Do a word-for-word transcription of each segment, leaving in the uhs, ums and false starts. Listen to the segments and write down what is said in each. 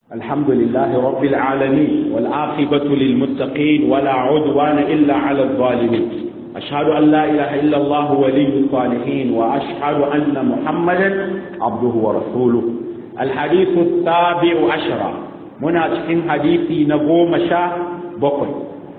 الحمد لله رب العالمين والعاقبة للمتقين ولا عدوان إلا على الظالمين أشهد أن لا إله إلا الله ولي الصالحين وأشهد أن محمدا عبده ورسوله. الحديث السابع عشر مناسك حديثي نقوم شاه بقل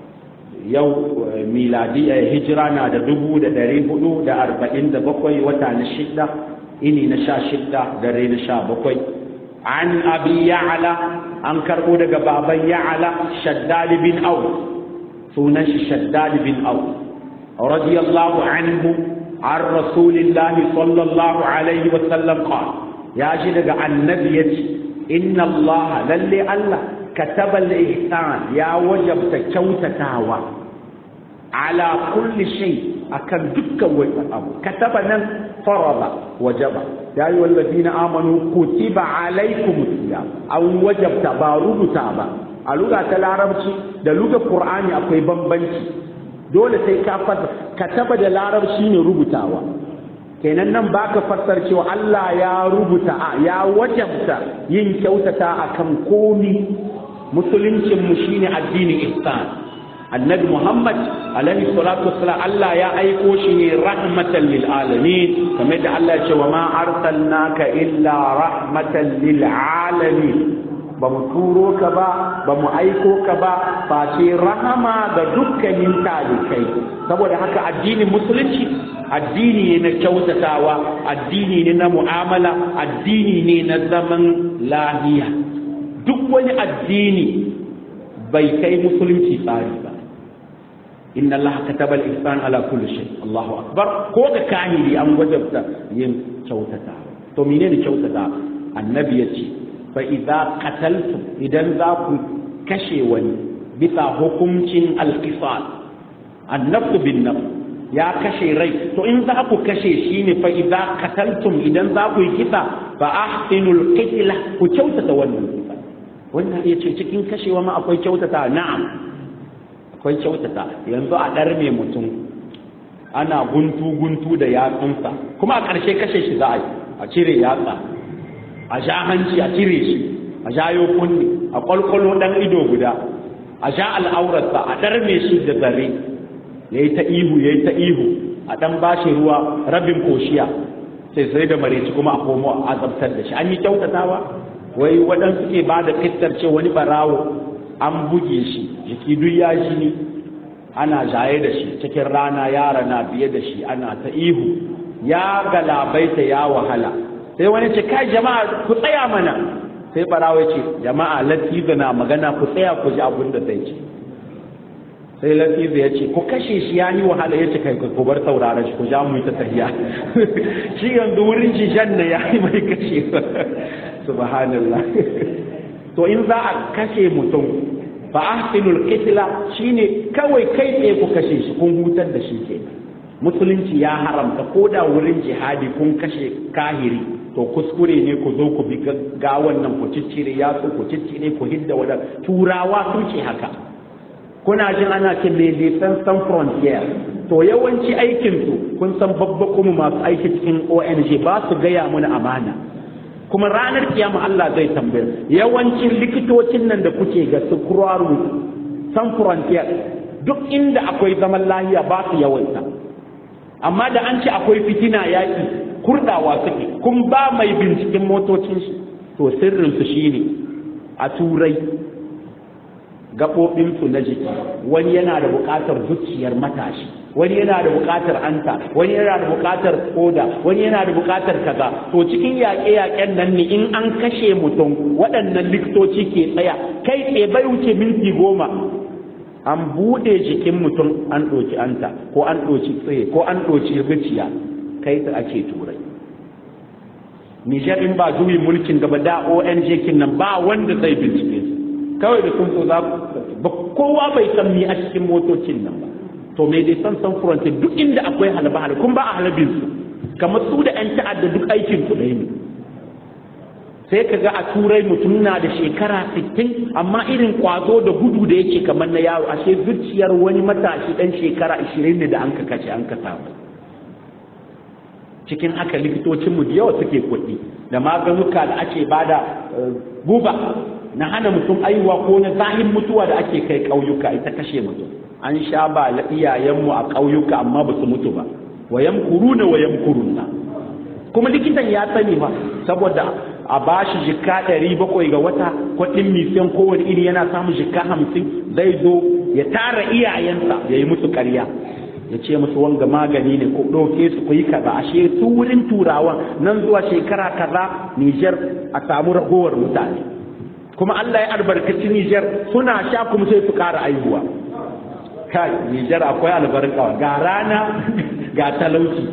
يو ميلادي هجرانا دا دبو دا داري هدو دا أربعين دا بقوي وتعن الشدة إني نشا شدة داري نشا بقوي. عن أبي يعلى أنكر أودك بابا يعلى شداد بن أوس سونش شداد بن أوس رضي الله عنه عن رسول الله صلى الله عليه وسلم قال يا جدك عن نبيك إن الله للي الله كتب الإحسان يا وجب تكوتتاوى على كل شيء أكن دك وأبو كتبنا فرض وجب يا أيها الذين آمنوا كتب عليكم الصيام أو وجب تبارك تابا اللغة العربية ده لغة القرآن أقوي بمبنتي dole sai ka fasa kataba da larabci ne rubutawa kenan nan baka fassar cewa Allah ya rubuta ya wajabta yin kyautata akan komi musuluncin mu shine addinin ihsan annabi Muhammad alaihi salatu wassalam Allah ya aiko shi ne rahmatan lil alamin kamar da Allah ya ce wa ma arsalnaka illa rahmatan lil alamin ba mu turo ka ba ba mu aiko ka ba face rahama ga dukkanin talikai saboda haka addinin musulunci addini ne na kyautatawa addini ne na mu'amala addini ne na zaman lahiya duk wani addini bai kai musulunci tsari ba inna Allah kataba al-ihsan ala kulli shay Allahu akbar ko ga kahiri an wajabta yin kyautata to menene kyautata annabi yace fa idza qataltum idan za ku kashe wani bisa hukuncin al-qisas an-nafs bin-nafs ya kashe rai to in za ku kashe shi ne fa idza qataltum idan za ku yi kisa fa ahsinul qitla ku kyautata wannan kisa wannan yace cikin kashewa ma akwai kyautata na'am akwai kyautata yanzu a ɗarme mutum ana guntu-guntu da yatsunsa kuma a ƙarshe kashe shi za a yi a cire yatsa a sha hanci a cire shi a shayo kunne a ƙwalƙwalo ɗan ido guda a sha al'aurarsa a ɗarme shi da zare ya yi ta ihu ya yi ta ihu a ɗan ba shi ruwa rabin koshiya sai sai da mareci kuma a komo a azabtar da shi an yi kyautatawa wai waɗansu ke ba da kittar ce wani ɓarawo an buge shi jiki duk ya ji ni ana jaye da shi cikin rana yara na biye da shi ana ta ihu ya galabaita ya wahala sai wani ce kai jama'a ku tsaya mana sai barawa ce jama'a latifa na magana ku tsaya ku ji abin da zai ce sai latifa ya ce ku kashe shi ya yi wahala ya ce kai ku bar sauraron shi ku ja mu ta tahiya shi yanzu wurin shi janna ya yi mai kashe subhanallah to in za a kashe mutum fa ahsinul qitla shine kawai kai tsaye ku kashe shi kun hutar da shi ke musulunci ya haramta ko da wurin jihadi kun kashe kahiri to kuskure ne ku zo ku bi ga wannan ku ciccire ya ku ciccire ku hidda wada turawa sun ce haka kuna jin ana ce me defense sans frontier to yawanci aikin su kun san babba kuma masu aiki cikin O N G ba su gaya mana amana kuma ranar kiyama Allah zai tambaye yawancin likitocin nan da kuke ga su kuraru san frontier duk inda akwai zaman lahiya ba su yawaita amma da an ce akwai fitina yaki kurdawa suke kun ba mai binciken motocin su to sirrin su shine a turai gabobin su na jiki wani yana da bukatar zuciyar matashi wani yana da buƙatar anta wani yana da buƙatar koda wani yana da buƙatar kaza to cikin yaƙe-yaƙen nan ne in an kashe mutum waɗannan likitoci ke tsaya kai tsaye bai wuce minti goma an buɗe jikin mutum an ɗoki anta ko an ɗoci tsaye ko an ɗoci zuciya kai ta ake turai Nijar in ba juyin mulkin gaba da O N G kin nan ba wanda zai bincike su kawai da sun so za ba kowa bai san mi a cikin motocin nan ba to me dai san san frontier duk inda akwai halaba halaba kun ba a halabin su kamar su da yan ta'adda duk aikin su ɗaya ne sai ka ga a turai mutum na da shekara sittin amma irin kwazo da gudu da yake kamar na yaro ashe zuciyar wani matashi dan shekara ashirin ne da an ka kashe an ka samu cikin haka likitocin mu da yawa suke kuɗi da maganuka da ake bada guba na hana mutum aiwa ko na zahin mutuwa da ake kai ƙauyuka ita kashe mutum. An sha ba iyayenmu a ƙauyuka amma ba su mutu ba, wayan kuruna wayan kurunna. Kuma likitan ya sani ba, saboda a bashi jikka ɗari bakwai ga wata, kuɗin misiyan kowane iri yana samun jikka hamsin, zai zo ya tara iyayensa ya yi musu ƙarya, ya ce musu wanga magani ne ko ɗauke su ku yi kaza. Ashe su wurin turawan nan zuwa shekara kaza Nijar a samu ragowar mutane, kuma Allah ya albarkaci Nijar suna sha kuma sai su ƙara aihuwa. Kai Nijar akwai albarka, ga rana ga talauci.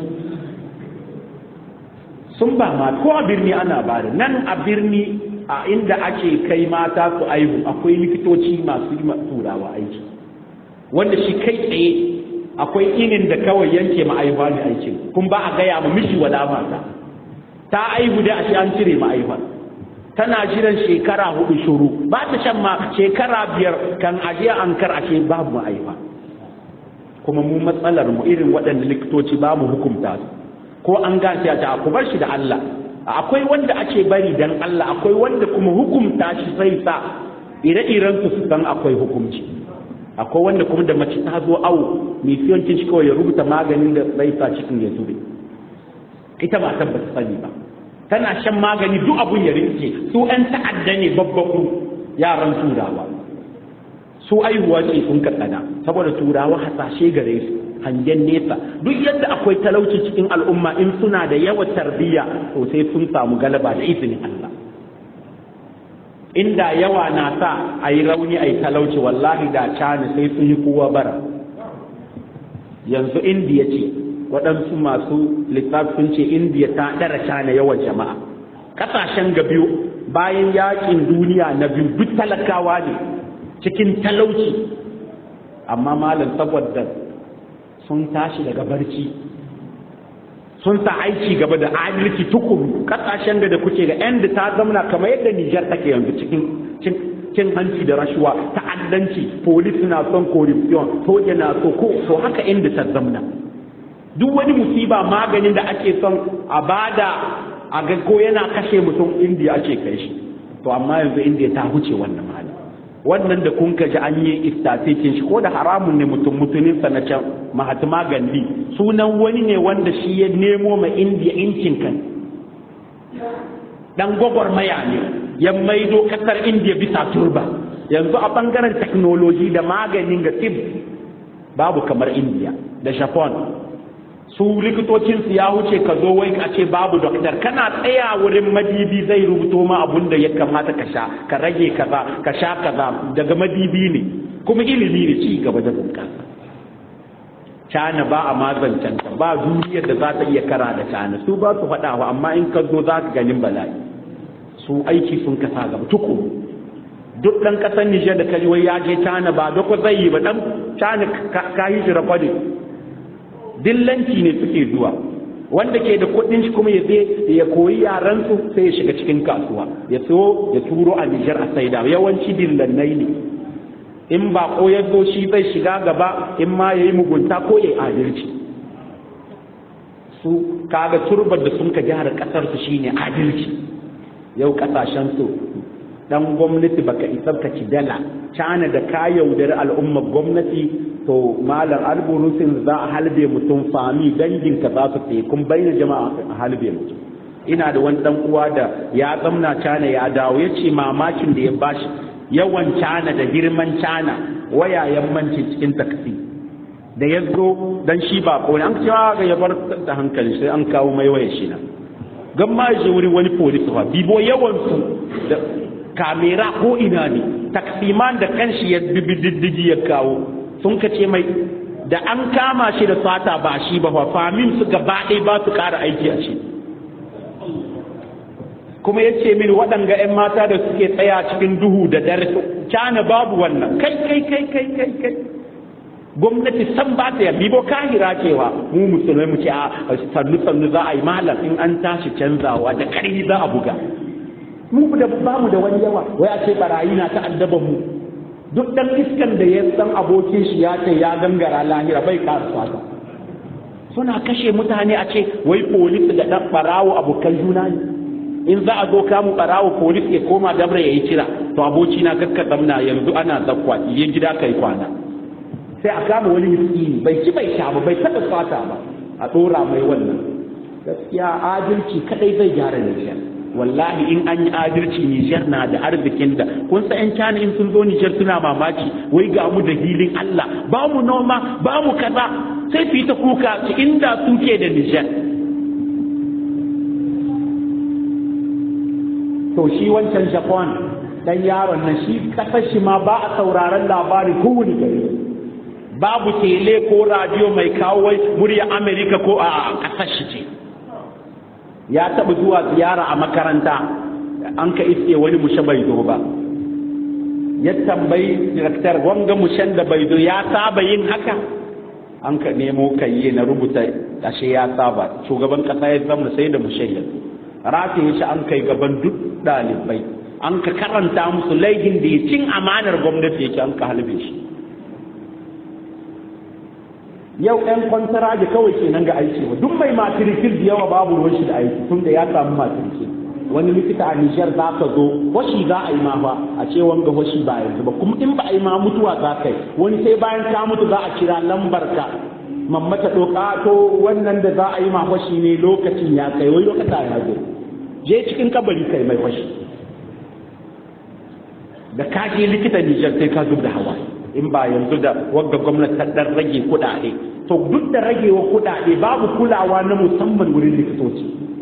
Sun ba ma ko a birni ana bada, nan a birni a inda ake kai mata su aihu akwai likitoci masu yi turawa aiki, wanda shi kai tsaye akwai inin da kawai yanke ma'aihuwa ne aikin, kun ba a gaya ma miji wala mata ta aihu da ashe an cire ma'aihuwa, tana jiran shekara hudu shuru, ba ta shan ma shekara biyar kan aje an kar ashe babu ma'aihuwa. Kuma mu matsalar mu irin waɗanda likitoci ba mu hukunta su, ko an gashi ta ku bar shi da Allah. Akwai wanda ake bari dan Allah, akwai wanda kuma hukunta shi sai sa ire-iren su su san akwai hukunci. Akwai wanda kuma da mace ta zo awo misiyon kin shi kawai ya rubuta maganin da zai sa cikin ya zube, ita ba tabbata sani ba, tana shan magani duk abun ya rinke. Su ɗan ta'adda ne babbaku yaran turawa, su aihuwa ce sun katsana saboda turawa hasashe gare su, hangen nesa. Duk yadda akwai talauci cikin al'umma in suna da yawa tarbiyya to sai sun samu galaba da izinin Allah. Inda yawa na sa a yi rauni a yi talauci, wallahi da cani sai sun yi kowa bara. Yanzu indiya ce, waɗansu masu lissafi sun ce indiya ta ɗara cana yawan jama'a. Ƙasashen ga biyu bayan yaƙin duniya na biyu duk talakawa ne cikin talauci, amma malam saboda sun tashi daga barci sun sa aiki gaba da adalci tukuru. Kasashen da kuke ga yan da ta zamana kamar yadda Nijar take yanzu cikin cin hanci da rashuwa, ta'addanci, police na son corruption, soja na so ko to haka inda ta zamana. Duk wani musiba maganin da ake son a bada a ga ko yana kashe mutum Indiya ake kai shi, to amma yanzu Indiya ta huce wannan hali. Wannan da kun ji an yi istatikin shi ko da haramun ne mutum mutumin sa na can Mahatma Gandhi sunan wani ne wanda shi ya nemo ma Indiya incin kan, dan gwagwarmaya ne ya maido kasar Indiya bisa turba. Yanzu a bangaren technology da maganin ga tib babu kamar Indiya da Japan. Su likitocin su ya wuce ka zo wai a ce babu doktor, kana tsaya wurin madibi zai rubuto ma abun da ya kamata ka sha, ka rage kaza, ka sha kaza, daga madibi ne, kuma ilimi ne ci gaba da bunƙasa. Cana ba a mazancanta, ba duniyar da za ta iya kara da cana, su ba su faɗawa, amma in ka zo za ka ganin bala'i. Su aiki sun kasa gaba tukuru. Duk ɗan ƙasar Nijar da kari wai ya je cana ba duk zai yi ba, ɗan cana ka yi shi rakwade. Dillanci ne suke zuwa, wanda ke da kuɗin shi kuma ya je ya koyi yaran su sai ya shiga cikin kasuwa ya so ya turo a Nijar a saida. Yawanci dillannai ne, in ba ko ya zo shi zai shiga gaba, in ma yayi mugunta ko yayi adalci. Su kaga turbar da sun ka gyara kasar su shine adalci. Yau kasashen su dan gwamnati baka isa ka ci dala, cana da ka yaudari al'ummar gwamnati to malam alburusin za a halbe mutum, fami danginka za su tsaye kun bayyana jama'a a halbe mutum. Ina da wani dan uwa da ya zamna cana ya dawo ya ce mamakin da ya bashi yawan cana da girman cana waya yammanci cikin taksi da ya zo dan shi ba ko an cewa ga ya bar da hankali sai an kawo mai waya shi na gamma je wuri wani police ba bibo yawan su da kamera ko ina ne, taksiman da kanshi ya bibi diddigi ya kawo sun ka ce mai da an kama shi da sata ba shi ba fa famin su gaba ɗaya ba su ƙara aiki a shi. Kuma ya ce mini waɗanga 'yan mata da suke tsaya cikin duhu da dare cana babu wannan, kai kai kai kai kai kai gwamnati san ba ta yabi bo kahira cewa mu musulmai mu ce a sannu sannu za a yi malam in an tashi canzawa da ƙarfi za a buga. Mu da ba mu da wani yawa wai a ce barayi na ta addaban mu. Duk dan iskan da ya san abokin shi ya ce ya gangara lahira bai karasa ta. Suna kashe mutane a ce wai polisi da dan barawo abokan juna ne. In za a zo kamu barawo polisi ya koma dabra yayi kira to aboki na kakka zamna yanzu ana zakwa ya gida kai kwana sai a kama wani miskini bai ci bai sha ba bai taɓa fata ba a ɗora mai wannan. Gaskiya adalci kadai zai gyara Nijar. Wallahi in an yi adalci Nijar na da arzikin da kun san ƴan China in sun zo Nijar suna mamaki wai ga mu da hilin Allah ba mu noma ba mu kaza sai su yi ta kuka su inda suke da Nijar. To shi wancan Japan dan yaron nan shi kasar shi ma ba a sauraron labari kowane gari. Babu tele ko radio mai kawo wai murya Amerika ko a kasar shi ce. Ya taɓa zuwa ziyara a makaranta an ka iske wani mushe bai zo ba. Ya tambayi direktar wanga mushen da bai zo ya saba yin haka an ka nemo kayye na rubuta ashe ya saba. Shugaban kasa ya zama sai da mushe ya zo rataye shi an kai gaban duk ɗalibai an ka karanta musu laifin da ya cin amanar gwamnati yake an ka halbe shi. Yau ɗan kwantaraji kawai kenan ga aiki ba duk mai matirikil da yawa babu ruwan shi da aiki tun da ya samu matirikil. Wani likita a Nijar za ka zo washi za a yi ma ba a ce wanga washi ba yanzu ba kuma in ba a yi ma mutuwa za ka yi wani sai bayan ka mutu za a kira lambar ka mammata ɗoka to wannan da za a yi ma washi ne lokacin ya kai wai lokata ya zo je cikin kabari kai mai washi. Da ka je likita Nijar sai ka zub da hawaye. In ba yanzu da wagga gwamnati ta dan rage kuɗaɗe to duk da ragewa kuɗaɗe babu kulawa na musamman wurin likitoci.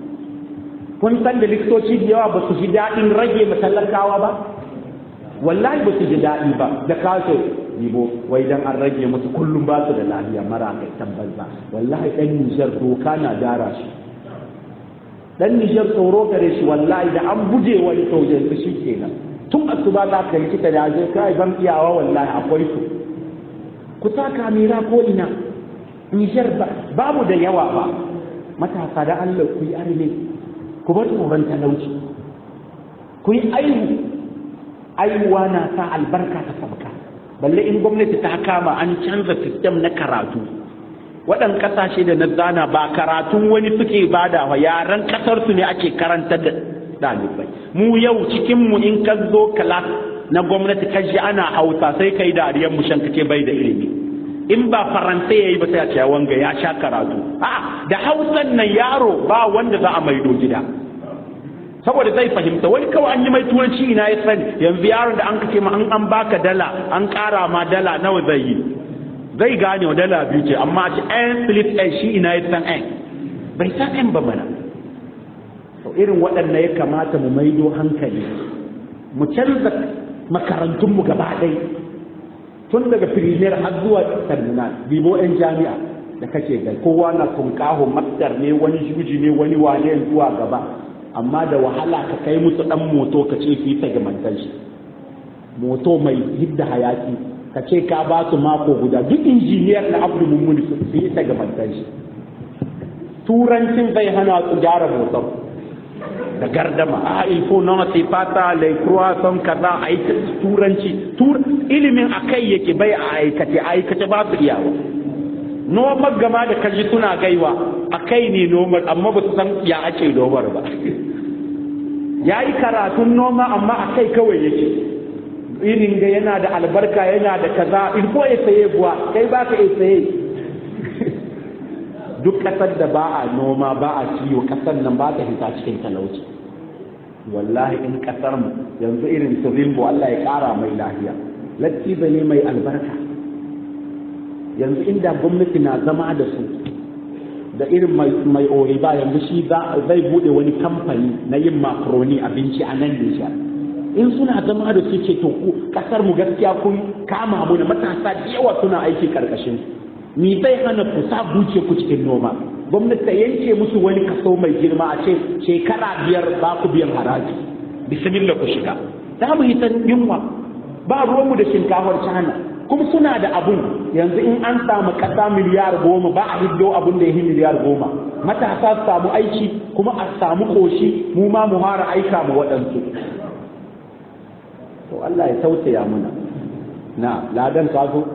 Kun san da likitoci da yawa ba su ji daɗin rage matalakawa ba wallahi ba su ji daɗi ba da kaso yibo wai dan an rage musu kullum ba su da lafiya mara kai tabbaza wallahi dan Nijar doka na gyara shi. Dan Nijar tsoro gare shi wallahi da an buje wani sojan su shikenan tun asuba za ka yi kita da zai kai ban iyawa wallahi akwai su ku ta kamera ko ina. Nijar babu da yawa ba matasa da Allah ku yi arme ku bar tsoron talauci ku yi aihu aihuwa na sa albarka ta sabka balle in gwamnati ta kama an canza sistem na karatu. Waɗan ƙasashe da na zana ba karatun wani suke bada wa yaran ƙasarsu ne ake karantar da ɗalibai. Mu yau cikinmu in ka zo kalas na gwamnati ka ji ana hausa sai kai dariyar mushan kake bai da ilimi. In ba faransai yayi ba sai a ce wanga ya sha karatu. A da hausan nan yaro ba wanda za a maido gida. Saboda zai fahimta wani kawai an yi mai turanci ina ya sani yanzu yaron da an kace ma an an baka dala an ƙara ma dala nawa zai yi. Zai gane wa dala biyu ce amma a ce n split n shi ina ya san n bai san n ba mana. Irin waɗanda ya kamata mu maido hankali mu canza makarantunmu gaba ɗaya tun daga firimiyar har zuwa terminal bibo yan jami'a da kake gai kowa na tunkaho mastar ne wani juji ne wani wane zuwa gaba amma da wahala ka kai musu ɗan moto ka ce su yi tagamantar shi moto mai hidda hayaki ka ce ka ba su mako guda duk injiniyar na abu mummuni su yi tagamantar shi. Turancin bai hana su gyara motar da gardama a ilfo na sai fata laikruwa son kaza a yi turanci ilimin a kai yake bai a aikace aikace ba su iyawa. Nomar gama da kaji suna gaiwa a kai ne nomar amma ba su san ya ake nomar ba. Ya yi karatun noma amma a kai kawai yake irin ga yana da albarka yana da kaza ilfo ya saye buwa kai ba ka iya saye. Duk ƙasar da ba a noma ba a ciwo ƙasar nan ba ta fita cikin talauci. Wallahi in ƙasar mu yanzu irin su Rimbo Allah ya ƙara mai lafiya lattiba ne mai albarka. Yanzu inda gwamnati na zama da su da irin mai ori ba yanzu shi zai bude wani kamfani na yin makaroni abinci a nan Nijar. In suna zama da su ce to ƙasar mu gaskiya kun kama mu da matasa da yawa suna aiki karkashin ni zai hana ku sa buce ku cikin noma. Gwamnati ta yanke musu wani kaso mai girma a ce shekara biyar ba ku biyan haraji bismillah ku shiga za mu yi ta yunwa ba ruwanmu da shinkafar China kuma suna da abun yanzu in an samu kasa miliyar goma ba a hiddo abun da ya yi miliyar goma matasa su samu aiki kuma a samu koshi mu ma mu fara aika mu waɗansu. To Allah ya tausaya muna na ladan kazo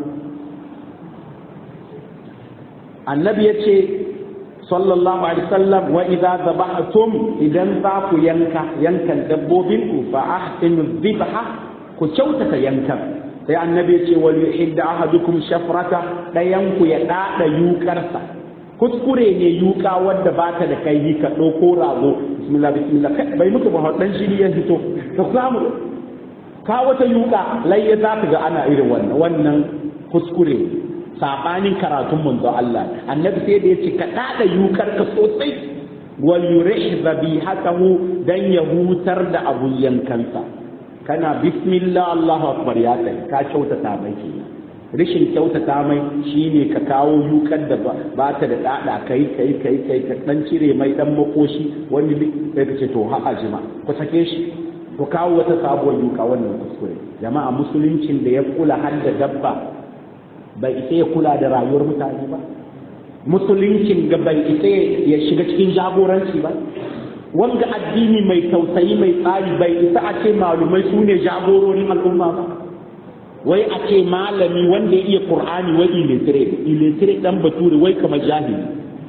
annabi ya ce sallallahu alaihi wasallam wa idza zabahtum idan za ku yanka yankan dabbobin ku fa ahsinu dhibha ku kyautata yankan. sai annabi ya ce wal yuhidda ahadukum shafrata, dayan ku ya dada yukarsa. kuskure ne yuka wanda ba ta da kai ka ɗauko rago bismillah bismillah bai muku ba dan shi ya fito ka samu ka wata yuka lai za ka ga ana irin wannan wannan kuskure sabanin karatun manzo Allah annabi sai da yace ka dada yukar ka sosai wal yurih zabihatahu dan ya hutar da abun yankansa kana bismillah Allahu akbar ya kai ka kyautata mai kenan rishin kyautata mai shine ka kawo yukar da ba ta da dada kai kai kai kai ka dan cire mai dan makoshi wani sai ka ce to ha ajima ku sake shi ku kawo wata sabuwar yuka wannan kuskure jama'a musuluncin da ya kula har da dabba bai isa ya kula da rayuwar mutane ba musuluncin ga bai isa ya shiga cikin jagoranci ba wanga addini mai tausayi mai tsari bai isa a ce malumai su ne jagororin al'umma ba wai a ce malami wanda ya iya qur'ani wai illiterate illiterate dan bature wai kamar jahili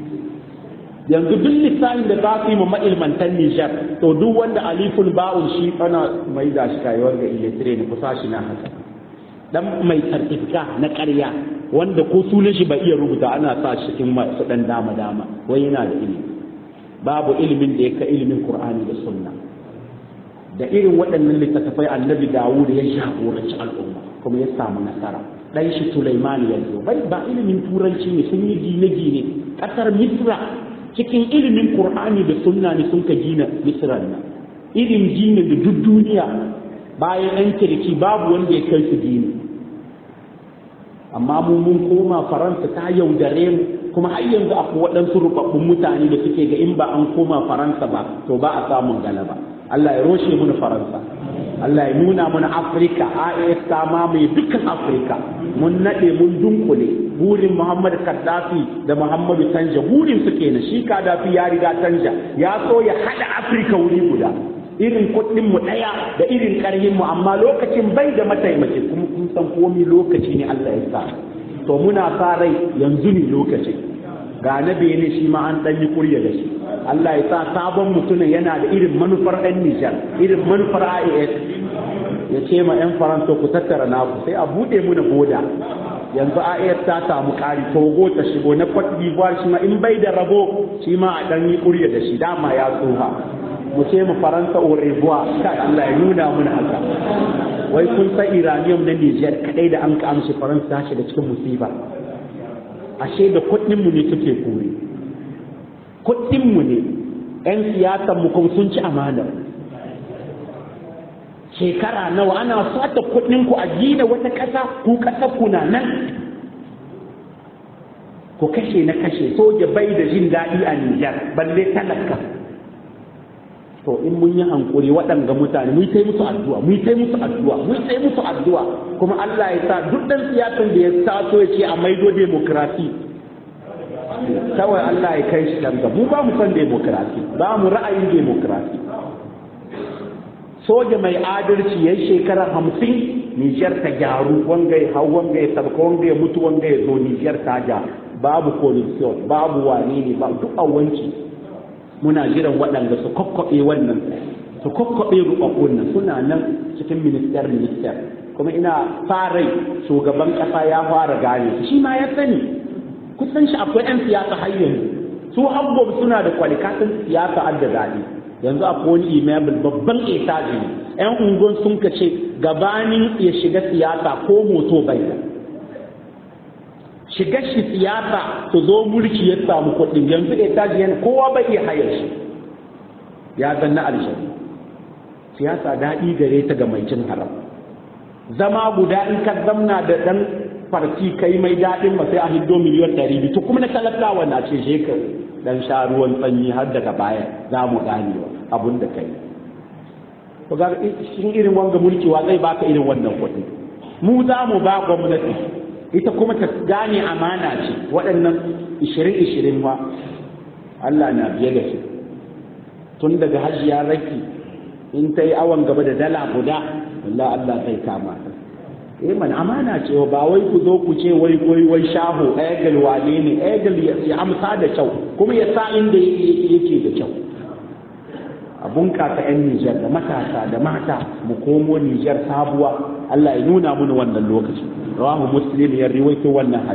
yanzu duk lissafin da za su yi ma ma'ilmantan Nijar to duk wanda alifun ba'un shi ana mai da shi kai wanga illiterate ne kusa shi na haka dan mai certificate na ƙarya wanda ko sunan shi bai iya rubuta ana sa shi cikin masu dan dama dama wai yana da ilimi babu ilimin da yake ilimin Qur'ani da Sunna da irin waɗannan littattafai Annabi Dawud ya jagoranci al'umma kuma ya samu nasara dan shi Sulaiman ya zo bai ba ilimin turanci ne sun yi gine-gine ƙasar Misra cikin ilimin Qur'ani da Sunna ne sun ka gina Misra nan irin gine da duk duniya bayan ɗan kirki babu wanda ya kai su gini amma mu mun koma Faransa ta yaudare mu kuma har yanzu akwai waɗansu rubabbun mutane da suke ga in ba an koma Faransa ba to ba a samun galaba Allah ya roshe mu Faransa Allah ya nuna mana Afirka A I S ta mamaye dukkan Afirka mun nade mun dunkule burin Muhammad Gaddafi da Muhammadu Tanja burin su kenan shi Gaddafi ya riga Tanja ya so ya hada Afirka wuri guda irin kuɗin mu ɗaya da irin ƙarhin mu amma lokacin bai da mataimaki kuma kun san komai lokaci ne Allah ya sa to muna sa rai yanzu ne lokaci ga na bene shi ma an ɗan yi kurya da shi Allah ya sa sabon mutumin yana da irin manufar ɗan Nijar irin manufar A I S ya ce ma ƴan Faransa ku tattara naku sai a buɗe muna boda yanzu A I S ta samu ƙari Togo ta shigo na Cote d'Ivoire shi ma in bai da rabo shi ma a ɗan yi kurya da shi dama ya tsoha mu ce mu Faransa au revoir kai Allah ya nuna mana haka wai kun san Iranium na Niger kadai da an ka amshi Faransa shi da cikin musiba ashe da kuɗin mu ne suke kore kuɗin mu ne ƴan siyasar mu kuma sun ci amana shekara nawa ana sata kuɗin ku a gina wata ƙasa ku ƙasar ku na nan ku kashe na kashe soja bai da jin daɗi a Niger balle talaka to in mun yi hankuri waɗanga mutane mun sai musu addu'a mun sai musu addu'a mun sai musu addu'a kuma Allah ya sa duk dan siyasan da ya taso ya ce a maido demokrasi kawai Allah ya kai shi dan mu ba mu san demokrasi ba mu ra'ayin demokrasi soja mai adalci yayin shekara hamsin Niger ta gyaru wanga ya hau wanga ya sabka wanga ya mutu wanga ya zo Niger ta ja babu corruption babu wane ne ba duk awanci muna jiran waɗanda su kokkoɓe wannan su kokkoɓe ruɓaɓɓun nan suna nan cikin minister minister kuma ina farai shugaban ƙasa ya fara gane shi ma ya sani kusan shi akwai 'yan siyasa har yanzu su habbob suna da kwalikatin siyasa adda daɗi yanzu akwai wani email babban etaji ne 'yan ungon sun ka ce gabanin ya shiga siyasa ko moto bai da shiga shi siyasa su zo mulki ya samu kuɗin yanzu etaji yana kowa bai iya hayar shi ya zanna alshari siyasa daɗi gare ta ga mai cin haram zama guda in ka zamna da ɗan farki kai mai daɗin ma sai a hiddo miliyan ɗari biyu to kuma na talakawa na ce she ka dan sha ruwan sanyi har daga baya za mu gane abun da kai to ga shin irin wanga mulki wa zai baka irin wannan kuɗi mu za mu ba gwamnati ita kuma ta gane amana ce waɗannan ishirin ishirin ma Allah na biye da su tun daga hajiya raki in ta yi awon gaba da dala guda Allah Allah zai kama ta eh man amana ce ba wai ku zo ku ce wai wai wai shaho egal wane ne egal ya amsa da kyau kuma ya sa inda yake da kyau a bunƙasa 'yan Nijar da matasa da mata mu komo Nijar sabuwa Allah ya nuna mana wannan lokaci rawahu muslim ya riwaito wannan